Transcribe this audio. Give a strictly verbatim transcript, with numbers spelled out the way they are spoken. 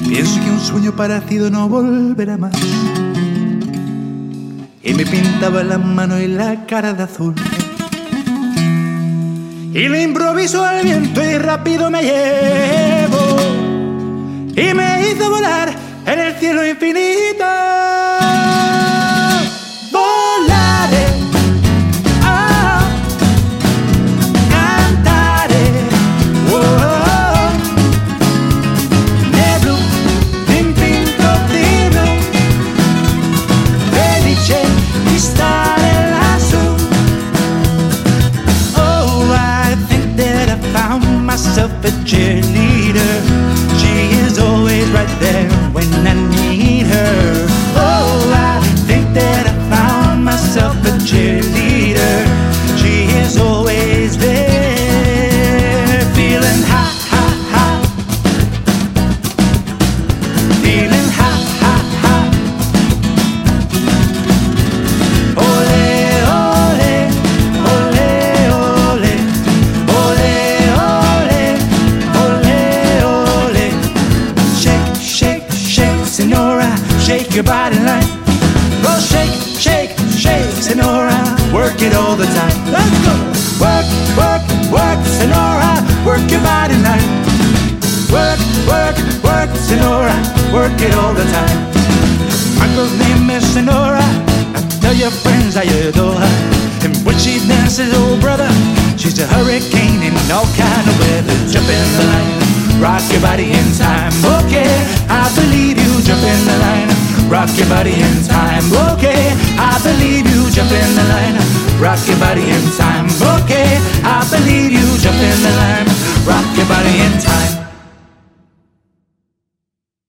Pienso que un sueño parecido no volverá más. Y me pintaba la mano y la cara de azul. Y le improviso al viento y rápido me llevo. Y me hizo volar en el cielo infinito. Volaré, oh, cantaré, oh, nel blu, dipinto di blu, felice di stare lassù. Oh, I think that I found myself a cheerleader. She is always right there when I need her. Oh, I think that I found myself a cheerleader. She is always there, feeling hot, hot, hot, feeling hot, hot, hot. Ole, ole, ole, ole, ole, ole, ole, ole. Shake, shake, shake, Senora, shake your body line. Go shake, shake, shake, Senora, work it all the time. Let's go. Work, work, work, Senora, work your body line. Work, work, work, Senora, work it all the time. My girl's name is Senora. Tell your friends I adore her. And when she dances, oh brother, she's a hurricane in all kind of weather. Jump in the line, rock your body in time. Okay, I believe you. Jump in the line, rock your body in time. Okay, I believe you. Jump in the line, rock your body in time. Okay, I believe you. Jump in the line, rock your body in time.